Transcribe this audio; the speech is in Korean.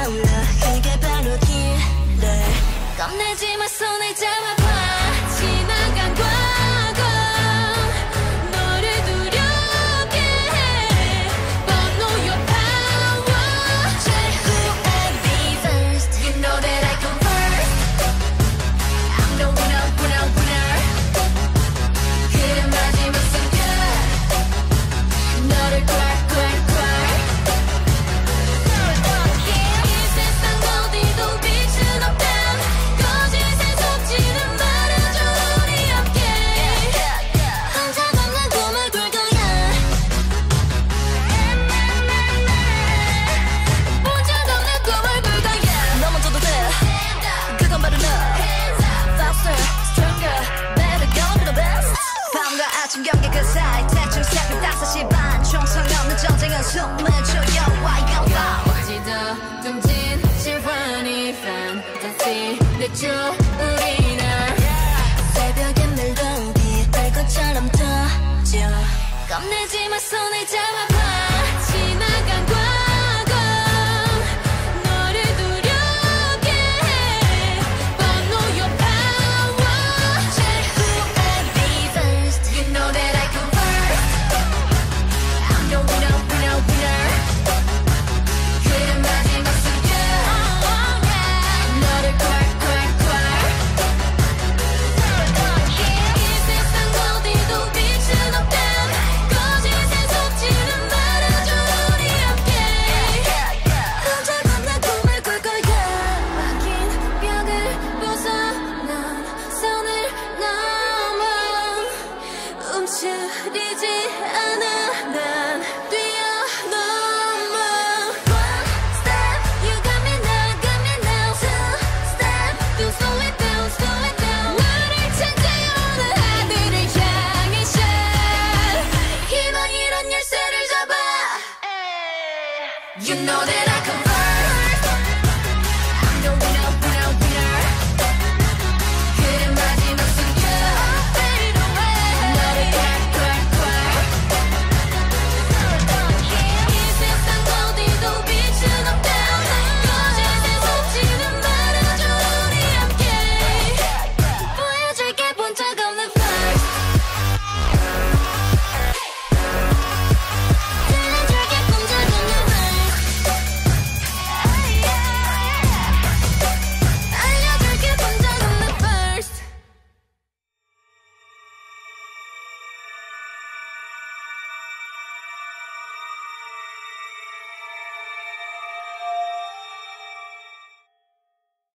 타올라 그게 바로 기래 겁내지 마 손을 잡아봐 지나간 과거 너를 두렵게 해 But know your power Say who I be first You know that I come first I'm the winner winner winner 그래 마지막 순간 너를 꽉꽉꽉 이 세상 어디도 빛은 없다 거짓에 속지는 말아줘 우리 함께 혼자 걷는 꿈을 꿀 거야 혼자 걷는 꿈을 꿀 거야 너 먼저도 돼 그건 바로 너 Faster, stronger, better, gonna be the best 밤과 아침 경계 그 사이